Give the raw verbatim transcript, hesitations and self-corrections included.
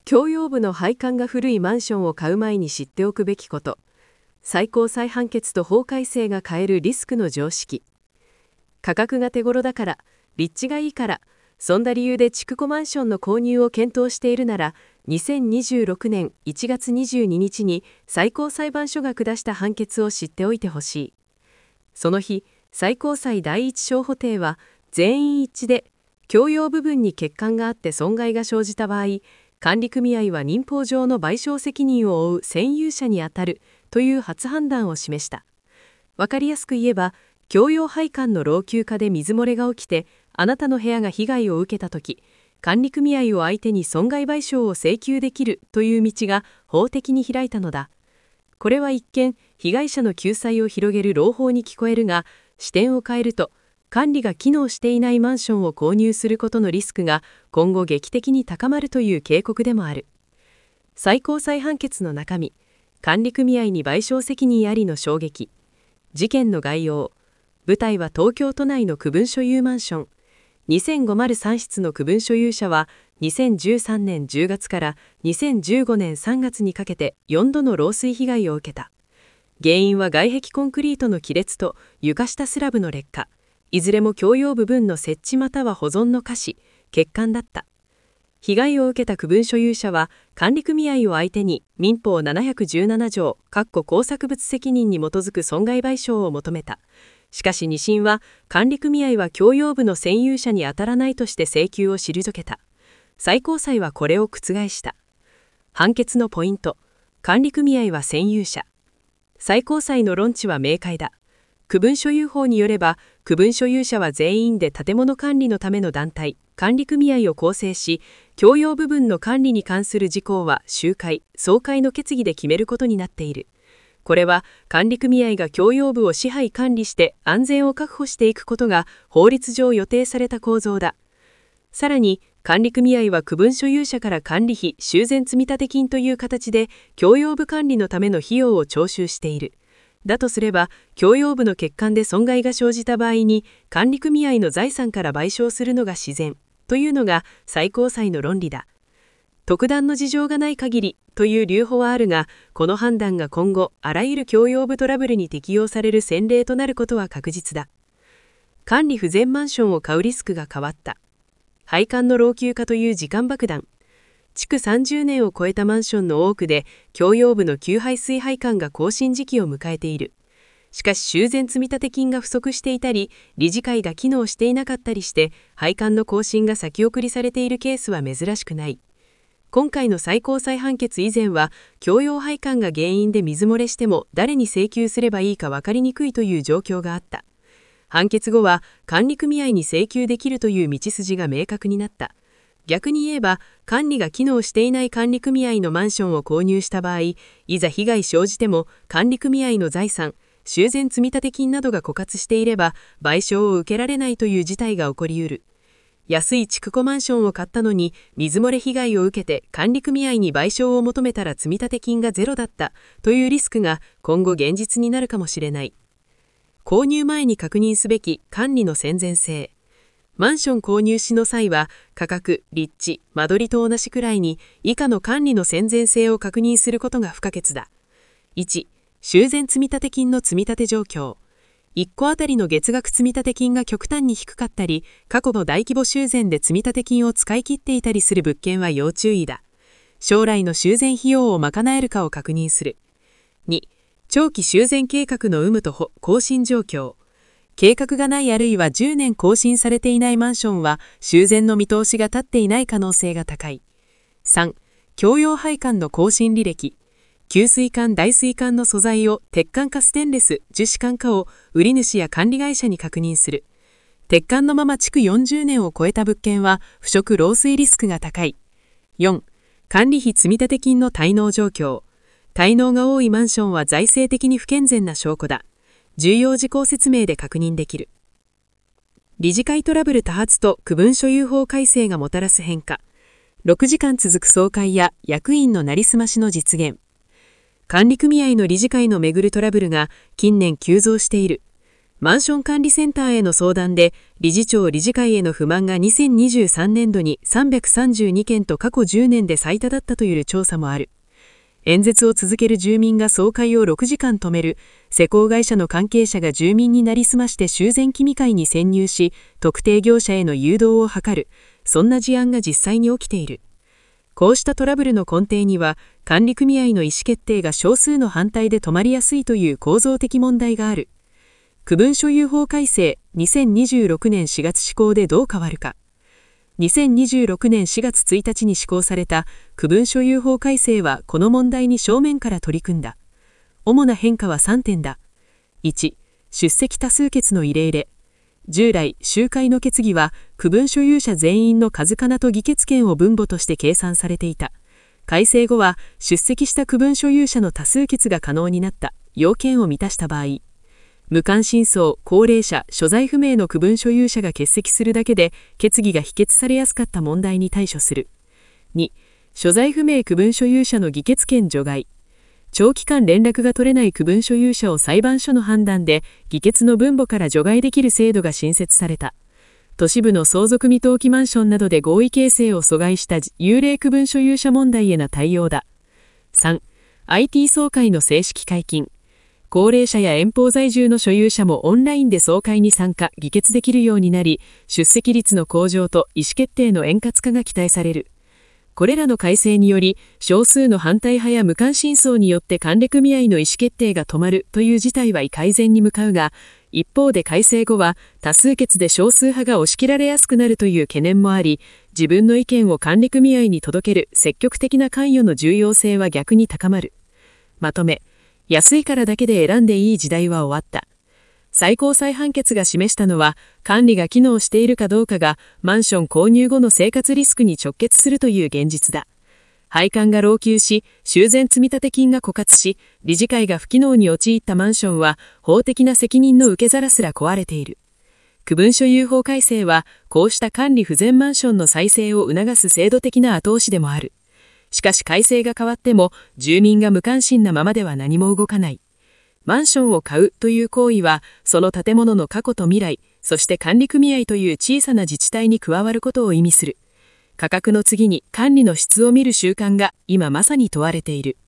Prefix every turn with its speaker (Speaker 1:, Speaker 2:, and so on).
Speaker 1: 共用部の配管が古いマンションを買う前に知っておくべきこと。最高裁判決と法改正が変えるリスクの常識。価格が手頃だから、立地がいいから、そんな理由で築古マンションの購入を検討しているなら、にせんにじゅうろくねんいちがつにじゅうににちに最高裁判所が下した判決を知っておいてほしい。その日、最高裁第一小法廷は、全員一致で、共用部分に欠陥があって損害が生じた場合、管理組合は民法上の賠償責任を負う占有者にあたるという初判断を示した。わかりやすく言えば、共用配管の老朽化で水漏れが起きて、あなたの部屋が被害を受けたとき、管理組合を相手に損害賠償を請求できるという道が法的に開いたのだ。これは一見、被害者の救済を広げる朗報に聞こえるが、視点を変えると、管理が機能していないマンションを購入することのリスクが今後劇的に高まるという警告でもある。最高裁判決の中身、管理組合に賠償責任ありの衝撃。事件の概要。舞台は東京都内の区分所有マンション。にせんごじゅうさん室の区分所有者はにせんじゅうさんねんじゅうがつからにせんじゅうごねんさんがつにかけてよんどの漏水被害を受けた。原因は外壁コンクリートの亀裂と床下スラブの劣化。いずれも共用部分の設置または保存の瑕疵、欠陥だった。被害を受けた区分所有者は管理組合を相手に民法ななひゃくじゅうなな条工作物責任に基づく損害賠償を求めた。しかしに審は管理組合は共用部の占有者に当たらないとして請求を退けた。最高裁はこれを覆した。判決のポイント。管理組合は占有者。最高裁の論旨は明快だ。区分所有法によれば、区分所有者は全員で建物管理のための団体、管理組合を構成し、共用部分の管理に関する事項は集会、総会の決議で決めることになっている。これは、管理組合が共用部を支配管理して安全を確保していくことが法律上予定された構造だ。さらに、管理組合は区分所有者から管理費、修繕積立金という形で、共用部管理のための費用を徴収している。だとすれば、共用部の欠陥で損害が生じた場合に、管理組合の財産から賠償するのが自然、というのが最高裁の論理だ。特段の事情がない限り、という留保はあるが、この判断が今後、あらゆる共用部トラブルに適用される先例となることは確実だ。管理不全マンションを買うリスクが変わった。配管の老朽化という時間爆弾。築さんじゅうねんを超えたマンションの多くで、共用部の給排水配管が更新時期を迎えている。しかし修繕積立金が不足していたり、理事会が機能していなかったりして、配管の更新が先送りされているケースは珍しくない。今回の最高裁判決以前は、共用配管が原因で水漏れしても誰に請求すればいいか分かりにくいという状況があった。判決後は、管理組合に請求できるという道筋が明確になった。逆に言えば、管理が機能していない管理組合のマンションを購入した場合、いざ被害生じても管理組合の財産、修繕積立金などが枯渇していれば、賠償を受けられないという事態が起こりうる。安い築古マンションを買ったのに、水漏れ被害を受けて管理組合に賠償を求めたら積立金がゼロだったというリスクが今後現実になるかもしれない。購入前に確認すべき管理の専善性。マンション購入しの際は、価格、立地、間取りと同じくらいに、以下の管理の専善性を確認することが不可欠だ。いち、修繕積立金の積立状況。いっこあたりの月額積立金が極端に低かったり、過去の大規模修繕で積立金を使い切っていたりする物件は要注意だ。将来の修繕費用を賄えるかを確認する。に、長期修繕計画の有無と更新状況。計画がないあるいはじゅうねん更新されていないマンションは修繕の見通しが立っていない可能性が高い。さん、共用配管の更新履歴。給水管・排水管の素材を鉄管かステンレス、樹脂管かを売り主や管理会社に確認する。鉄管のまま築よんじゅうねんを超えた物件は腐食漏水リスクが高い。よん、管理費積立金の滞納状況。滞納が多いマンションは財政的に不健全な証拠だ。重要事項説明で確認できる。理事会トラブル多発と区分所有法改正がもたらす変化。ろくじかん続く総会や役員のなりすましの実現。管理組合の理事会のめぐるトラブルが近年急増している。 マンション管理センターへの相談で、理事長理事会への不満がにせんにじゅうさんねんどにさんびゃくさんじゅうにけんと過去じゅうねんで最多だったという調査もある。演説を続ける住民が総会をろくじかん止める、施工会社の関係者が住民になりすまして修繕機見会に潜入し、特定業者への誘導を図る、そんな事案が実際に起きている。こうしたトラブルの根底には、管理組合の意思決定が少数の反対で止まりやすいという構造的問題がある。区分所有法改正にせんにじゅうろくねんしがつ施行でどう変わるか。にせんにじゅうろくねんしがつついたちに施行された区分所有法改正はこの問題に正面から取り組んだ。主な変化はさんてんだ。いち、出席多数決の異例で。従来、集会の決議は区分所有者全員の数かなと議決権を分母として計算されていた。改正後は出席した区分所有者の多数決が可能になった。要件を満たした場合。無関心層、高齢者、所在不明の区分所有者が欠席するだけで決議が否決されやすかった問題に対処する。に、所在不明区分所有者の議決権除外。長期間連絡が取れない区分所有者を裁判所の判断で議決の分母から除外できる制度が新設された。都市部の相続未登記マンションなどで合意形成を阻害した幽霊区分所有者問題への対応だ。さん、アイティー 総会の正式解禁。高齢者や遠方在住の所有者もオンラインで総会に参加・議決できるようになり、出席率の向上と意思決定の円滑化が期待される。これらの改正により、少数の反対派や無関心層によって管理組合の意思決定が止まるという事態は改善に向かうが、一方で改正後は多数決で少数派が押し切られやすくなるという懸念もあり、自分の意見を管理組合に届ける積極的な関与の重要性は逆に高まる。まとめ。安いからだけで選んでいい時代は終わった。最高裁判決が示したのは、管理が機能しているかどうかがマンション購入後の生活リスクに直結するという現実だ。配管が老朽し、修繕積立金が枯渇し、理事会が不機能に陥ったマンションは、法的な責任の受け皿すら壊れている。区分所有法改正は、こうした管理不全マンションの再生を促す制度的な後押しでもある。しかし改正が変わっても、住民が無関心なままでは何も動かない。マンションを買うという行為は、その建物の過去と未来、そして管理組合という小さな自治体に加わることを意味する。価格の次に管理の質を見る習慣が今まさに問われている。